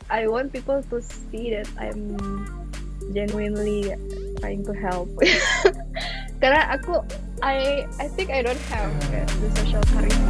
I want people to see that I'm genuinely trying to help. Karena I think I don't have kayak the social charisma.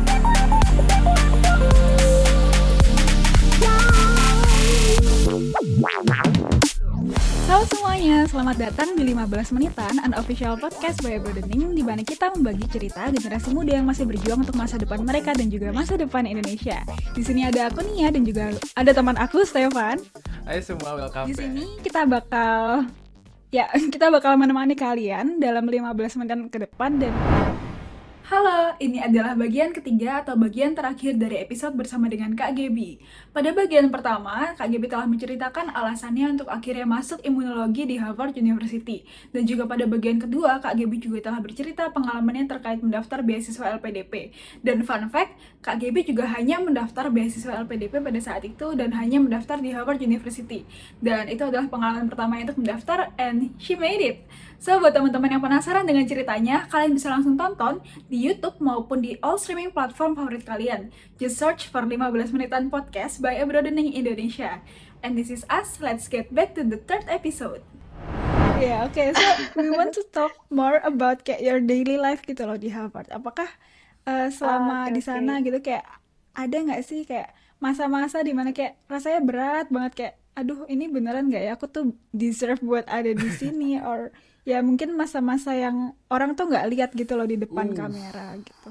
Halo semuanya, selamat datang di 15 Menitan, an official podcast by Broadening, di mana kita membagi cerita generasi muda yang masih berjuang untuk masa depan mereka dan juga masa depan Indonesia. Di sini ada aku Nia dan juga ada teman aku Stefan. Ayo semua welcome. Di sini kita bakal menemani kalian dalam 15 menit ke depan dan halo, ini adalah bagian ketiga atau bagian terakhir dari episode bersama dengan Kak Gaby. Pada bagian pertama, Kak Gaby telah menceritakan alasannya untuk akhirnya masuk imunologi di Harvard University. Dan juga pada bagian kedua, Kak Gaby juga telah bercerita pengalamannya terkait mendaftar beasiswa LPDP. Dan fun fact, Kak Gaby juga hanya mendaftar beasiswa LPDP pada saat itu dan hanya mendaftar di Harvard University. Dan itu adalah pengalaman pertamanya untuk mendaftar and she made it. So, buat teman-teman yang penasaran dengan ceritanya, kalian bisa langsung tonton di YouTube maupun di all streaming platform favorit kalian. Just search for 15 Menitan Podcast by Broadening Indonesia. And this is us, let's get back to the third episode. Yeah, okay, so we want to talk more about kayak your daily life gitu loh di Harvard. Apakah selama di sana gitu kayak ada nggak sih kayak masa-masa dimana kayak rasanya berat banget kayak aduh ini beneran nggak ya aku tuh deserve buat ada di sini or ya mungkin masa-masa yang orang tuh nggak lihat gitu loh di depan kamera gitu.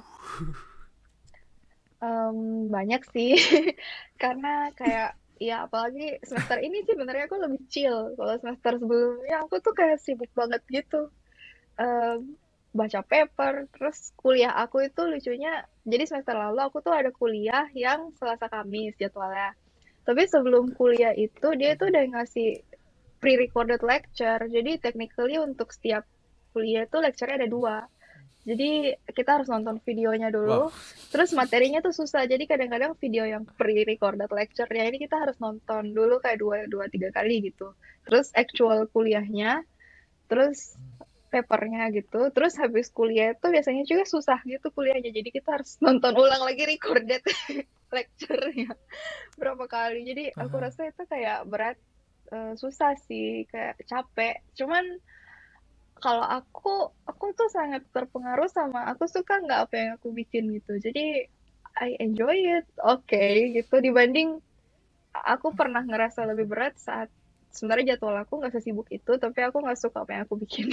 Banyak sih. Karena kayak ya apalagi semester ini sih benernya aku lebih chill. Kalau semester sebelumnya aku tuh kayak sibuk banget gitu. Baca paper, terus kuliah aku itu lucunya, jadi semester lalu aku tuh ada kuliah yang Selasa Kamis jadwalnya. Tapi sebelum kuliah itu dia tuh udah ngasih pre-recorded lecture. Jadi technically untuk setiap kuliah itu lecture-nya ada 2. Jadi kita harus nonton videonya dulu. Terus materinya tuh susah. Jadi kadang-kadang video yang pre-recorded lecture-nya ini kita harus nonton dulu kayak 2-3 kali gitu. Terus actual kuliahnya, terus papernya gitu. Terus habis kuliah itu biasanya juga susah gitu kuliahnya. Jadi kita harus nonton ulang lagi recorded lecture-nya berapa kali. Jadi aku rasa itu kayak berat, susah sih, kayak capek. Cuman kalau aku tuh sangat terpengaruh sama aku suka nggak apa yang aku bikin gitu. Jadi I enjoy it, gitu. Dibanding aku pernah ngerasa lebih berat saat sebenarnya jadwal aku nggak sesibuk itu, tapi aku nggak suka apa yang aku bikin.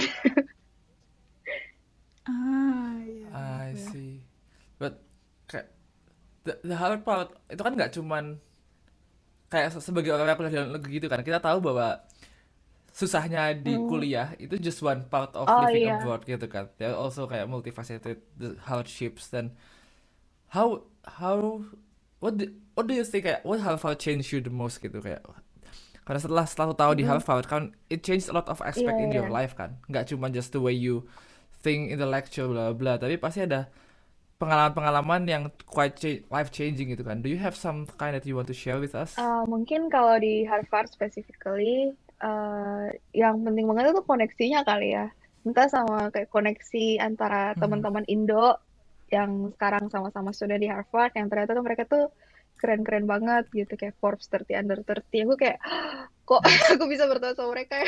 I see. But kayak the hard part itu kan nggak cuman kayak sebagai orang yang kuliah di luar negeri gitu kan, kita tahu bahwa susahnya di kuliah itu just one part of living Iya. abroad gitu kan. There are also kayak multifaceted the hardships dan how what do you think kayak what Harvard changed you the most gitu kayak karena setelah tahu di Harvard kan it changed a lot of aspect in your life kan, nggak cuma just the way you think in the lecture bla bla, tapi pasti ada pengalaman-pengalaman yang quite life changing gitu kan. Do you have some kind that you want to share with us? Mungkin kalau di Harvard specifically, yang penting banget itu koneksinya kali ya. Entah sama kayak koneksi antara teman-teman Indo yang sekarang sama-sama sudah di Harvard, yang ternyata tuh mereka tuh keren-keren banget gitu, kayak Forbes 30 under 30. Aku kayak, kok aku bisa bertemu sama mereka ya?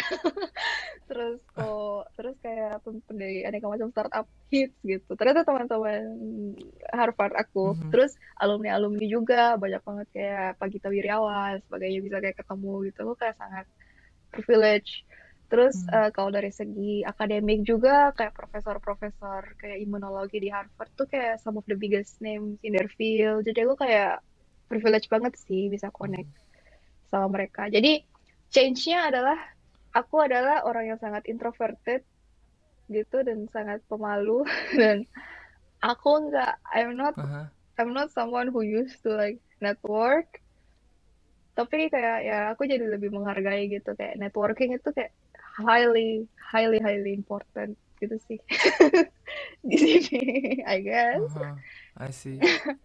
Terus kayak dari aneka macam startup hits gitu. Ternyata teman-teman Harvard aku. Terus alumni-alumni juga banyak banget kayak Pagita Wirjawan, sebagainya bisa kayak ketemu gitu. Aku kayak sangat privilege. Terus kalau dari segi akademik juga kayak profesor-profesor kayak imunologi di Harvard tuh kayak some of the biggest names in their field. Jadi aku kayak privilege banget sih bisa connect sama mereka. Jadi change-nya adalah aku adalah orang yang sangat introverted gitu dan sangat pemalu dan aku nggak I'm not someone who used to like network, tapi kayak ya aku jadi lebih menghargai gitu, kayak networking itu kayak highly highly highly important gitu sih di sini I guess. I see.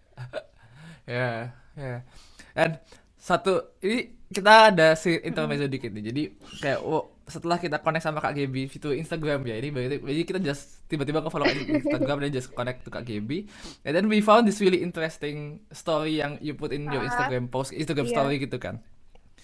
Yeah. And ini kita ada si intermezzo dikit nih. Jadi kayak setelah kita connect sama Kak Gaby itu Instagram ya. Jadi kita just tiba-tiba ke-follow Instagram dan just connect to Kak Gaby. And then we found this really interesting story yang you put in your Instagram post, Instagram story gitu kan.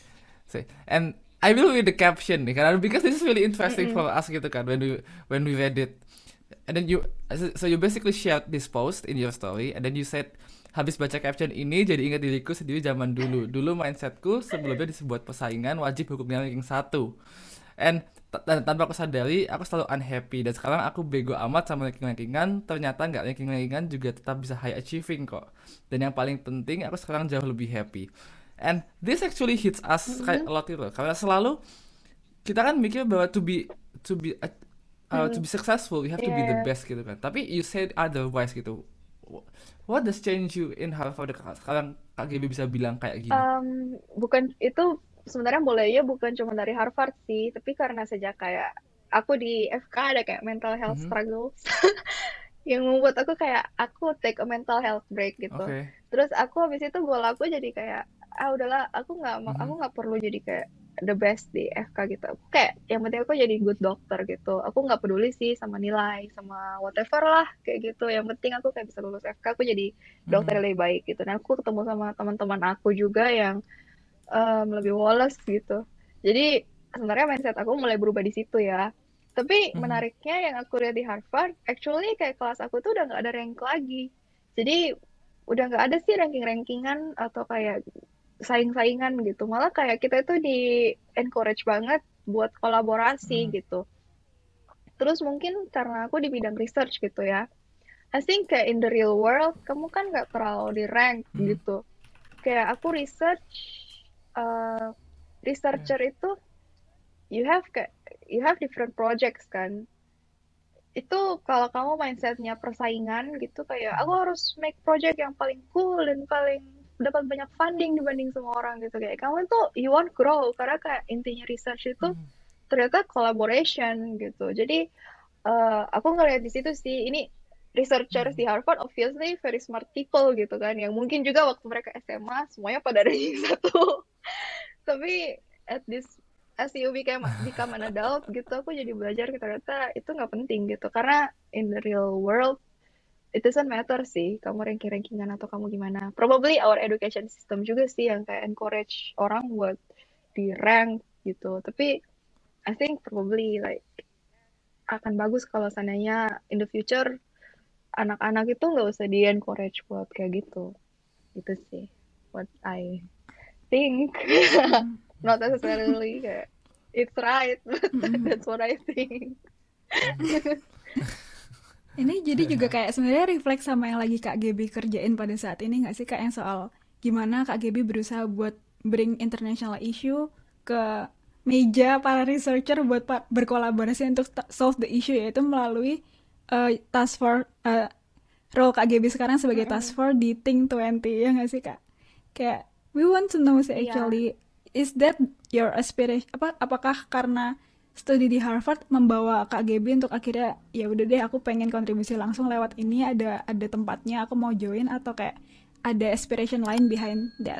And I will read the caption nih karena because this is really interesting Mm-mm. for us gitu kan when we read it. And then you basically shared this post in your story and then you said habis baca caption ini jadi ingat diriku sendiri zaman dulu. Dulu mindsetku sebelumnya disebuat persaingan wajib hukumnya ranking 1. And tanpa aku sadari aku selalu unhappy dan sekarang aku bego amat sama ranking-rankingan. Ternyata nggak ranking-rankingan juga tetap bisa high achieving kok. Dan yang paling penting aku sekarang jauh lebih happy. And this actually hits us kayak a lot gitu. Karena selalu kita kan mikir bahwa to be successful you have to be the Yeah. best gitu kan. Tapi you said otherwise gitu. What does change you in Harvard sekarang Kak Gaby bisa bilang kayak gini? Bukan itu sebenarnya mulainya bukan cuma dari Harvard sih, tapi karena sejak kayak aku di FK ada kayak mental health struggles yang membuat aku kayak aku take a mental health break gitu. Oke. Terus aku habis itu goal aku jadi kayak udahlah aku nggak perlu jadi kayak the best di FK gitu. Aku kayak yang penting aku jadi good doctor gitu. Aku nggak peduli sih sama nilai sama whatever lah kayak gitu. Yang penting aku kayak bisa lulus FK, aku jadi dokter yang lebih baik gitu. Dan aku ketemu sama teman-teman aku juga yang lebih woles gitu. Jadi sebenarnya mindset aku mulai berubah di situ ya. Tapi menariknya yang aku lihat di Harvard, actually kayak kelas aku tuh udah nggak ada rank lagi. Jadi udah nggak ada sih ranking-rankingan atau kayak saing-saingan gitu. Malah kayak kita itu di encourage banget buat kolaborasi gitu. Terus mungkin karena aku di bidang research gitu ya. I think kayak in the real world, kamu kan nggak terlalu di rank gitu. Kayak aku researcher itu you have different projects kan. Itu kalau kamu mindsetnya persaingan gitu kayak aku harus make project yang paling cool dan paling dapat banyak funding dibanding semua orang gitu, kayak kamu tuh you won't grow karena kayak intinya research itu ternyata collaboration gitu. Jadi aku ngeliat di situ sih, ini researchers di Harvard obviously very smart people gitu kan, yang mungkin juga waktu mereka SMA semuanya pada ranking 1. Tapi as you become an adult gitu, aku jadi belajar ternyata itu nggak penting gitu, karena in the real world it doesn't matter sih kamu ranking-rankingan atau kamu gimana. Probably our education system juga sih yang kayak encourage orang buat di rank gitu. Tapi I think probably like akan bagus kalau seandainya in the future anak-anak itu nggak usah di encourage buat kayak gitu. Itu sih what I think. Not necessarily kayak it's right, but that's what I think. Ini jadi juga kayak sebenarnya refleks sama yang lagi Kak Gaby kerjain pada saat ini nggak sih Kak, yang soal gimana Kak Gaby berusaha buat bring international issue ke meja para researcher buat berkolaborasi untuk solve the issue, yaitu melalui task force, role Kak Gaby sekarang sebagai task force di Think 20, ya nggak sih Kak? Kayak we want to know sih actually, is that your aspiration? Apakah karena studi di Harvard membawa Kak Gaby untuk akhirnya ya udah deh aku pengen kontribusi langsung lewat ini, ada tempatnya aku mau join, atau kayak ada aspiration lain behind that?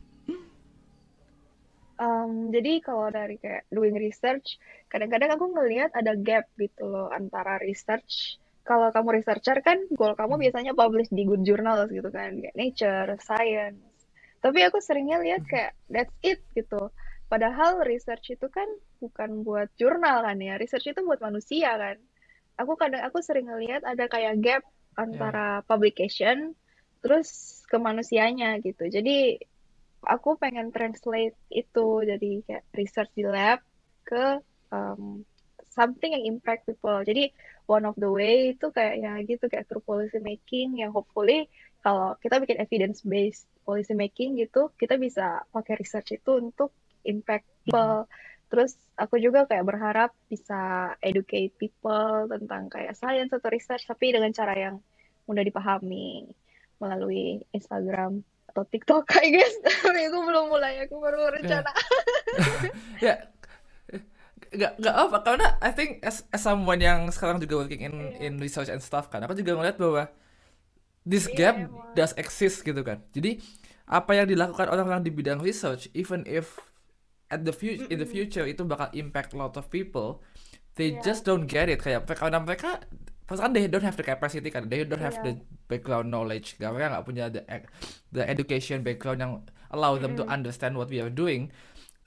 Jadi kalau dari kayak doing research, kadang-kadang aku ngelihat ada gap gitu loh antara research. Kalau kamu researcher kan goal kamu biasanya publish di good journals gitu kan, kayak Nature, Science. Tapi aku seringnya lihat kayak that's it gitu. Padahal research itu kan bukan buat jurnal kan ya, research itu buat manusia kan. Aku sering ngelihat ada kayak gap antara publication terus ke manusianya gitu. Jadi aku pengen translate itu jadi kayak research di lab ke something yang impact people. Jadi one of the way itu kayak ya gitu, kayak through policy making yang hopefully kalau kita bikin evidence based policy making gitu, kita bisa pakai research itu untuk impact people. Terus aku juga kayak berharap bisa educate people tentang kayak science atau research, tapi dengan cara yang mudah dipahami melalui Instagram atau TikTok, I guess. Tapi aku belum mulai, aku baru rencana. Ya, nggak apa, karena I think as someone yang sekarang juga working in research and stuff kan, aku juga ngeliat bahwa this gap does exist gitu kan. Jadi apa yang dilakukan orang-orang di bidang research, even if in the future itu bakal impact a lot of people, they just don't get it. Kayak karena mereka kan they don't have the capacity kan, they don't have the background knowledge, mereka nggak punya the education background yang allow them to understand what we are doing.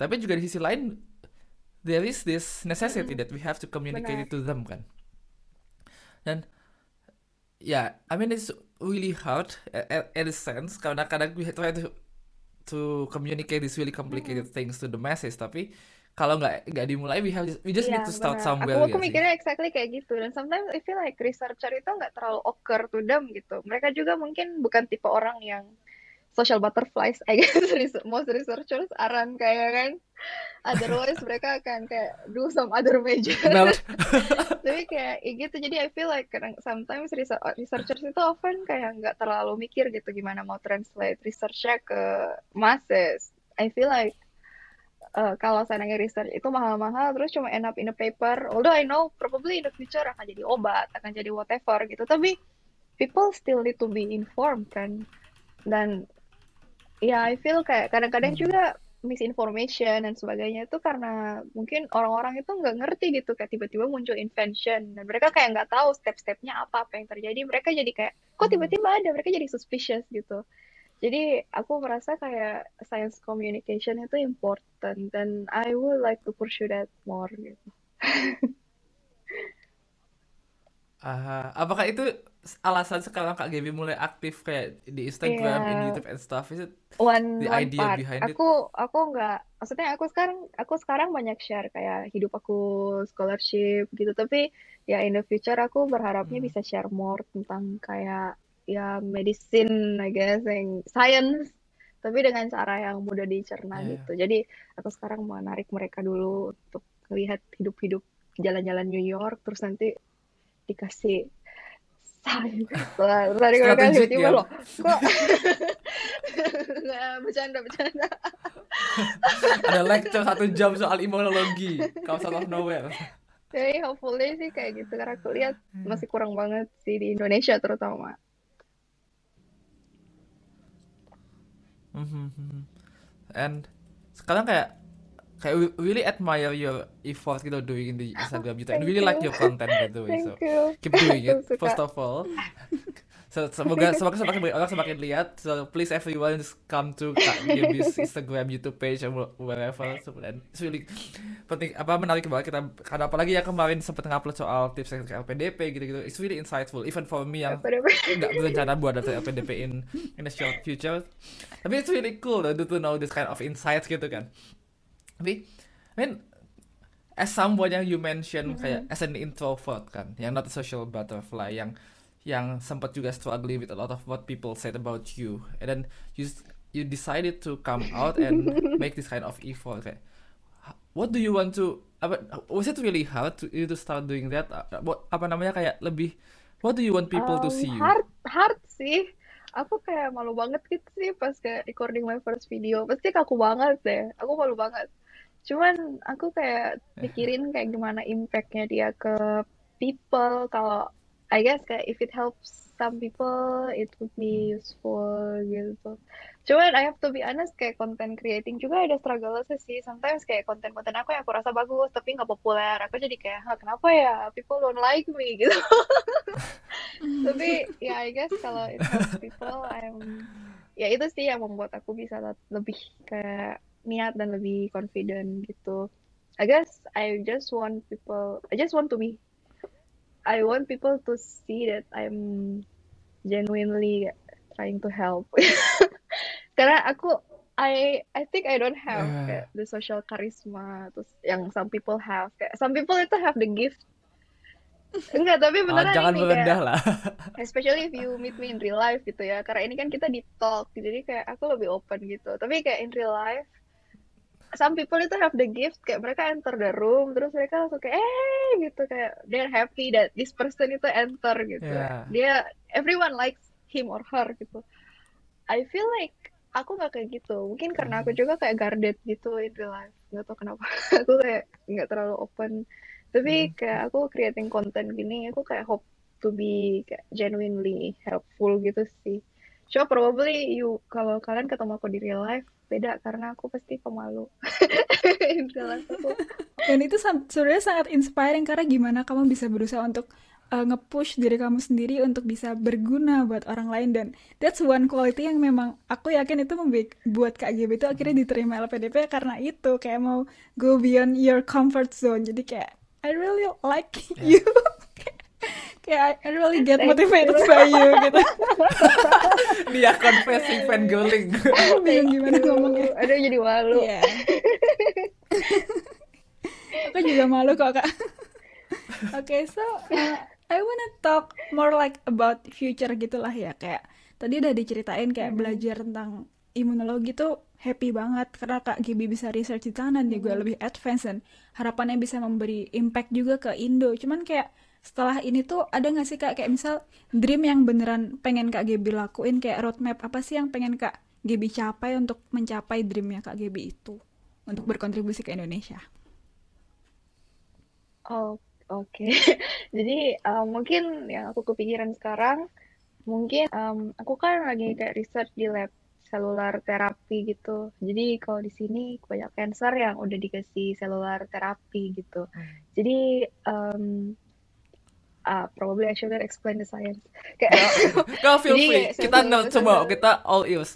Tapi juga di sisi lain there is this necessity Mm-mm, that we have to communicate benar. it to them kan. Dan yeah, I mean it's really hard in a sense karena kadang we try to communicate these really complicated Mm-mm. things to the masses, tapi kalau nggak dimulai we just need Iya, to start benar. somewhere Aku gak sih? mikirnya exactly kayak gitu. Dan sometimes I feel like researcher itu nggak terlalu occur to them gitu. Mereka juga mungkin bukan tipe orang yang social butterflies. I guess most researchers aren't kayak kan. Otherwise mereka akan kayak do some other major. Benar. Tapi kayak gitu. Jadi I feel like kadang sometimes researchers itu often kayak nggak terlalu mikir gitu gimana mau translate researchnya ke masses. I feel like kalau seandainya research itu mahal-mahal terus cuma end up in a paper, although I know probably in the future akan jadi obat, akan jadi whatever gitu, tapi people still need to be informed kan. Dan ya I feel kayak kadang-kadang Hmm. juga misinformation dan sebagainya itu karena mungkin orang-orang itu nggak ngerti gitu, kayak tiba-tiba muncul invention dan mereka kayak nggak tahu step-stepnya apa yang terjadi, mereka jadi kayak kok tiba-tiba ada, mereka jadi suspicious gitu. Jadi aku merasa kayak science communication itu important dan I would like to pursue that more gitu. Apakah itu alasan sekarang Kak Gaby mulai aktif kayak di Iya, Instagram, in YouTube and stuff? Is it one the one idea part. behind it? Aku nggak, maksudnya aku sekarang banyak share kayak hidup aku scholarship gitu. Tapi ya in the future aku berharapnya Hmm. bisa share more tentang kayak ya medicine, I guess, yang science. Tapi dengan cara yang mudah dicerna Ya, ya. gitu. Jadi aku sekarang mau narik mereka dulu untuk lihat hidup-hidup jalan-jalan New York, terus nanti dikasih saya tadi mereka Strategik tiba-tiba ya. loh kok nggak, bercanda. Ada lecture 1 jam soal imunologi. Comes out of nowhere. Jadi hopefully sih kayak gitu karena aku lihat masih kurang banget sih di Indonesia terutama. Mhm. And sekarang kayak really admire your effort gitu doing in the Instagram gitu, and Thank really like you. your content by the way, Thank so you. keep doing Aku it suka. first of all. Semoga semakin banyak orang semakin lihat, so please everyone just come to Kak Gaby's Instagram, YouTube page, or wherever. So, and it's really penting, menarik banget kita, karena apalagi ya kemarin sempat ngupload soal tips LPDP gitu-gitu. It's really insightful even for me yang Apa nggak berencana buat daftar LPDP in the short future. Tapi it's really cool though, to know this kind of insights gitu kan. Tapi I mean, as someone yang you mention kayak as an introvert kan, yang not a social butterfly, yang sempat juga struggling with a lot of what people said about you, and then you decided to come out and make this kind of effort kayak, what do you want to, was it really hard to you to start doing that? Apa namanya kayak lebih, what do you want people to see you? hard sih. Aku kayak malu banget gitu sih pas kayak recording my first video. Pasti kaku banget deh. Aku malu banget. Cuman aku kayak pikirin kayak gimana impactnya dia ke people. Kalau I guess kayak if it helps some people, it would be useful gitu. Cuman I have to be honest, kayak content creating juga ada struggle sih. Sometimes kayak konten-konten aku yang aku rasa bagus tapi nggak populer. Aku jadi kayak, "Hah, kenapa ya people don't like me gitu." Tapi ya I guess kalau it helps people, ya itu sih yang membuat aku bisa lebih kayak niat dan lebih confident gitu. I guess I just want to be, I want people to see that I'm genuinely trying to help. Karena I think I don't have Eh, kayak the social charisma terus yang some people have. Kayak some people itu have the gift. Enggak, tapi beneran jangan ini merendah kayak lah. especially if you meet me in real life gitu ya. Karena ini kan kita di talk, jadi kayak aku lebih open gitu. Tapi kayak in real life, some people itu have the gift, kayak mereka enter the room, terus mereka langsung kayak, gitu. Kayak they're happy that this person itu enter gitu. Ya. Everyone likes him or her gitu. I feel like aku nggak kayak gitu. Mungkin karena aku juga kayak guarded gitu in real life. Nggak tahu kenapa. Aku kayak nggak terlalu open. Tapi kayak aku creating content gini, aku kayak hope to be kayak genuinely helpful gitu sih. Cuma probably kalau kalian ketemu aku di real life, beda karena aku pasti pemalu. In real life aku. Dan itu sebenarnya sangat inspiring karena gimana kamu bisa berusaha untuk nge-push diri kamu sendiri untuk bisa berguna buat orang lain, dan that's one quality yang memang aku yakin itu buat Kak GB itu akhirnya diterima LPDP karena itu kayak mau go beyond your comfort zone. Jadi kayak I really like Ya. you. Kayak I really get Thank motivated you. by you gitu. Dia confessing fangirling. Aku bingung Thank gimana you. ngomongnya. Aduh, jadi malu. Iya. Aku juga malu kok Kak. Oke, so I wanna talk more like about future gitulah ya. Kayak tadi udah diceritain kayak belajar tentang imunologi tuh happy banget karena Kak Gibi bisa research di sana dan juga lebih advance, dan harapannya bisa memberi impact juga ke Indo. Cuman kayak setelah ini tuh ada nggak sih Kak kayak misal dream yang beneran pengen Kak Gibi lakuin, kayak roadmap apa sih yang pengen Kak Gibi capai untuk mencapai dreamnya Kak Gibi itu untuk berkontribusi ke Indonesia? Oh, oke. Jadi mungkin yang aku kepikiran sekarang, mungkin aku kan lagi kayak research di lab selular terapi gitu. Jadi kalau di sini banyak cancer yang udah dikasih selular terapi gitu. Jadi probably I shouldn't explain the science. Kayak Go feel jadi free. kayak Kita nerd semua. sel-sel Kita all ears.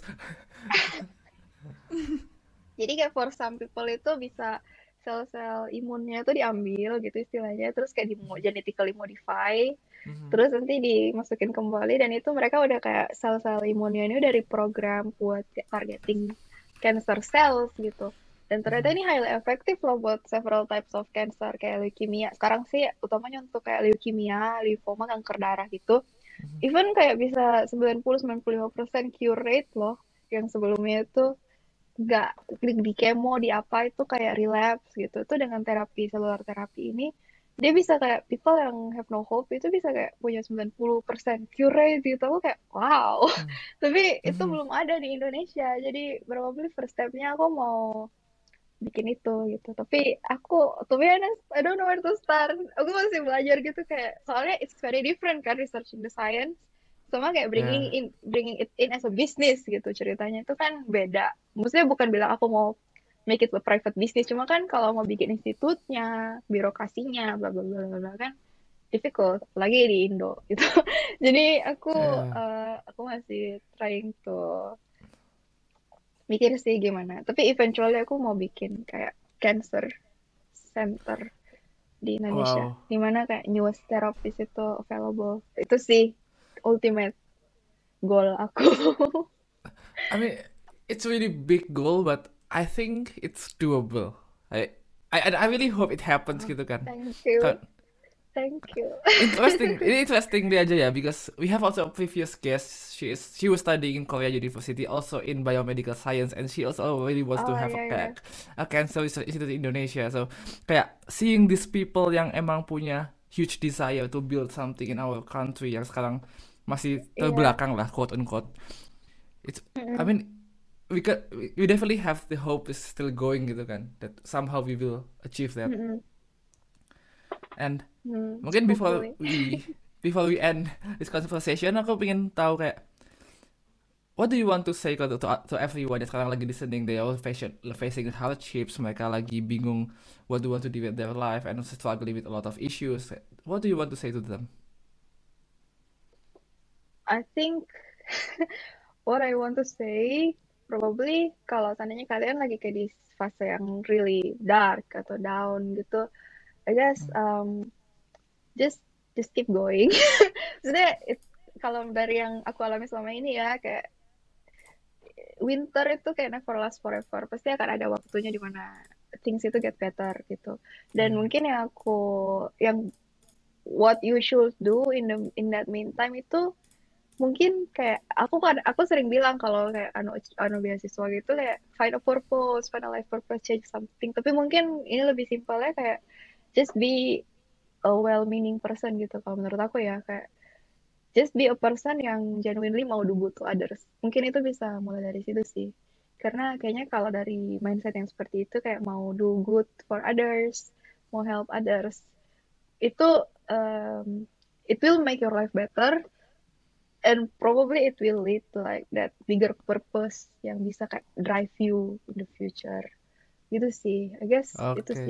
jadi kayak for some people itu bisa sel-sel imunnya itu diambil gitu istilahnya, terus kayak di genetically modify, terus nanti dimasukin kembali dan itu mereka udah kayak sel-sel imunnya ini udah reprogram buat targeting cancer cells gitu. Dan ternyata ini highly effective loh buat several types of cancer kayak leukemia. Sekarang sih utamanya untuk kayak leukemia, lymphoma, kanker darah gitu. Even kayak bisa 90-95% cure rate loh. Yang sebelumnya itu nggak di kemo di apa itu kayak relapse gitu. Itu dengan terapi selular terapi ini dia bisa kayak people yang have no hope itu bisa kayak punya 90% cure rate gitu. Aku kayak wow. Tapi itu belum ada di Indonesia. Jadi probably first step-nya aku mau bikin itu gitu. Tapi aku to be honest, I don't know where to start. Aku masih belajar gitu kayak soalnya it's very different kan researching the science sama kayak Ya. bringing it in as a business gitu, ceritanya itu kan beda. Maksudnya bukan bilang aku mau make it a private business, cuma kan kalau mau bikin institutnya, birokrasinya, bla bla bla bla bla, kan difficult lagi di Indo gitu. Jadi Ya. aku masih trying to mikir sih gimana. Tapi eventually aku mau bikin kayak cancer center di Indonesia, Wow. di mana kayak newest therapist itu available. Itu sih ultimate goal aku. I mean, it's a really big goal, but I think it's doable. I I really hope it happens Oh, gitu kan. thank you, Kan thank you. interesting. Ini interesting dia aja ya, because we have also a previous guest. She was studying in Korea University, also in biomedical science, and she also really wants to Oh have ya ya. a cancer research institute in Indonesia. So kayak seeing these people yang emang punya huge desire to build something in our country yang sekarang masih Iya. terbelakang lah, quote unquote. It's, I Mm-mm. mean, we definitely have the hope is still going gitu kan, that somehow we will achieve that. Mm-mm. And mungkin Hopefully. before we end this conversation, aku pengen tahu kayak what do you want to say to everyone yang sekarang lagi listening, they all facing hardships, mereka lagi bingung what do you want to do with their life and also struggling with a lot of issues. What do you want to say to them? I think what I want to say probably kalau seandainya kalian lagi kayak di fase yang really dark atau down gitu, I guess just just keep going. Maksudnya kalau dari yang aku alami selama ini ya kayak winter itu kayak never last forever. Pasti akan ada waktunya di mana things itu get better gitu. Dan mungkin yang what you should do in that meantime itu mungkin kayak aku sering bilang kalau kayak anu beasiswa gitu kayak find a purpose, find a life purpose, change something. Tapi mungkin ini lebih simpelnya kayak just be a well-meaning person gitu kalau menurut aku ya kayak just be a person yang genuinely mau do good to others. Mungkin itu bisa mulai dari situ sih. Karena kayaknya kalau dari mindset yang seperti itu kayak mau do good for others, mau help others, itu it will make your life better and probably it will lead to like that bigger purpose yang bisa kayak drive you in the future. Gitu sih. I guess itu sih Oke.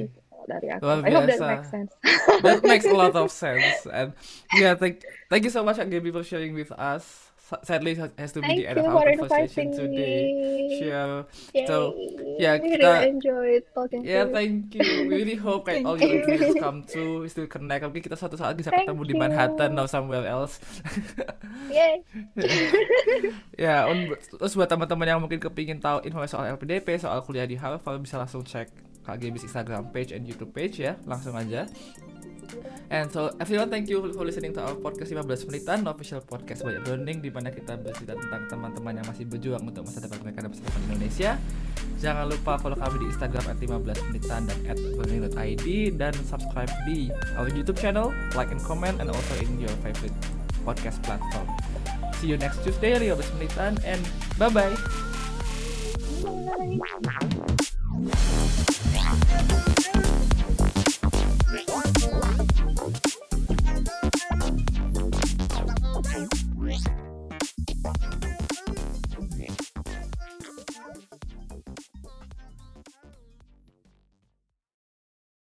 dari aku. Luar I hope that biasa. makes sense. That makes a lot of sense. And yeah, thank you so much, Gaby, for sharing with us. Sadly, it has to be the Thank end of you our for conversation inviting today. me. Sure. Yay! So, yeah, Really kita enjoyed talking to yeah, you. thank you. We really hope Thank all your you. dreams come true. We still connect. Mungkin kita suatu saat bisa Thank ketemu di Manhattan or you. somewhere else. Yay! Ya, terus buat teman-teman yang mungkin kepingin tahu informasi soal LPDP, soal kuliah di Harvard, bisa langsung cek Kak Gaby's Instagram page and YouTube page ya, langsung aja. And so everyone, thank you for listening to our podcast 15 menitan, official podcast Banyak Learning, di mana kita bercerita tentang teman-teman yang masih berjuang untuk masa depan mereka dan masa depan Indonesia. Jangan lupa follow kami di Instagram @15menitan dan @learning.id, dan subscribe di our YouTube channel, like and comment, and also in your favorite podcast platform. See you next Tuesday, 15 menitan, and bye-bye. Bye.